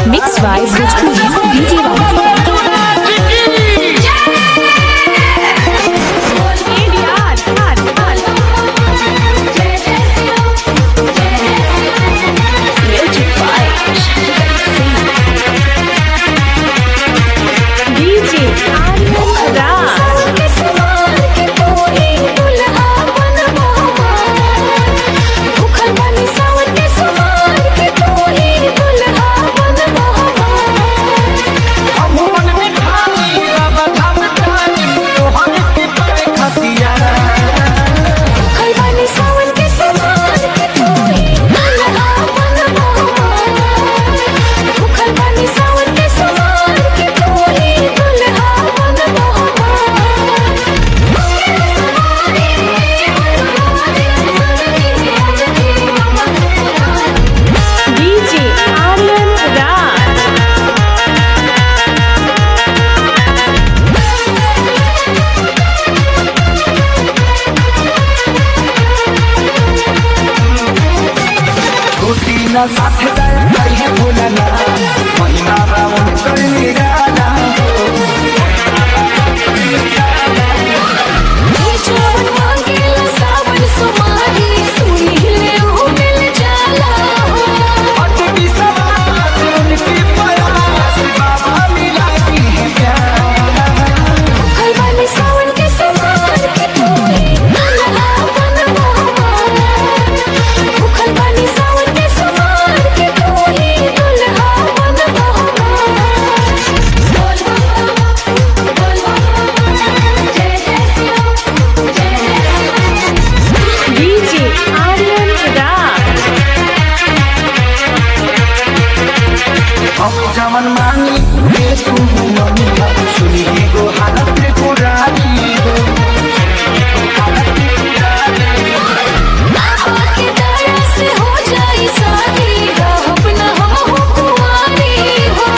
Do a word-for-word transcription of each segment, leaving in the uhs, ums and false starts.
Mixed by Bhojpuri D J Raj. साथ गए भूलना महिना रावण कर निराला जमन मानी सुनी गो हालत पुरानी हो से हो जाई सारी अपना हम कुआरी हो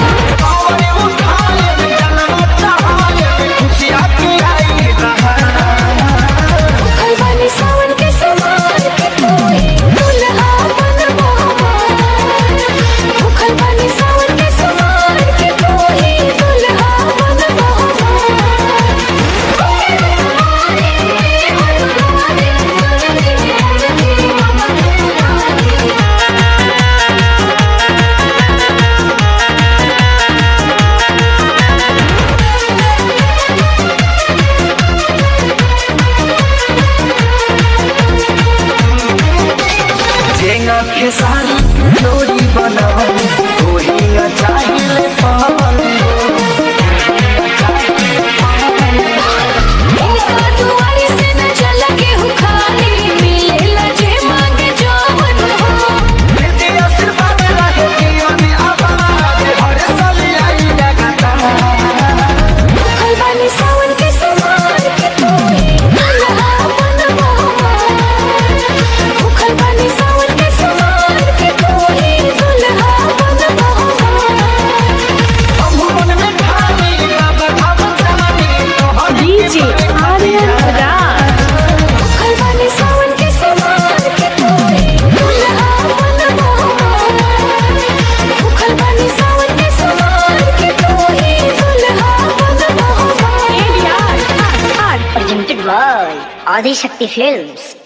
खुशियाँ की आई खलबानी सावन के समान के कोई दुल्हा बनवा खलबानी सावन के समान के कोई दुल्हा बनवा के सारी डोरी बनाओ वही चाहिए पावन दुआरी से न चल के हुखारी मिले लजे मांगे जवन हो बेटे आशीर्वाद रहे जीवन आबाद हर साल आई लगता खलबानी सावन के समान के कोई दुल्हा बनवा खलबानी सावन के समान के कोई दुल्हा बनवा हम मन में ठानी बाबा हम जानी डीजे आर्यन राज खलबानी सावन के समान के कोई दुल्हा बनवा खलबानी सावन के समान के कोई दुल्हा बनवा presented by Adi Shakti Films.